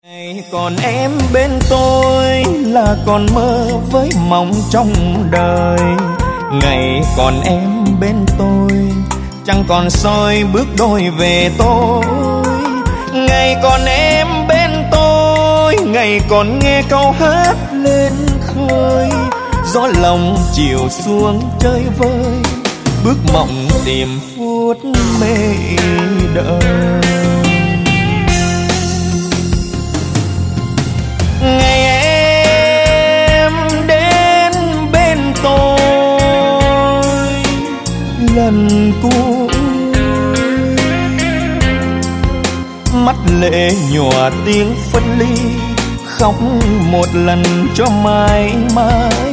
Ngày còn em bên tôi là còn mơ với mong trong đời. Ngày còn em bên tôi chẳng còn soi bước đôi về tôi. Ngày còn em bên tôi, ngày còn nghe câu hát lên khơi. Gió lòng chiều xuống chơi vơi, bước mộng tìm phút mê đời. Ngày em đến bên tôi lần cuối, mắt lệ nhòa tiếng phân ly, khóc một lần cho mãi mãi.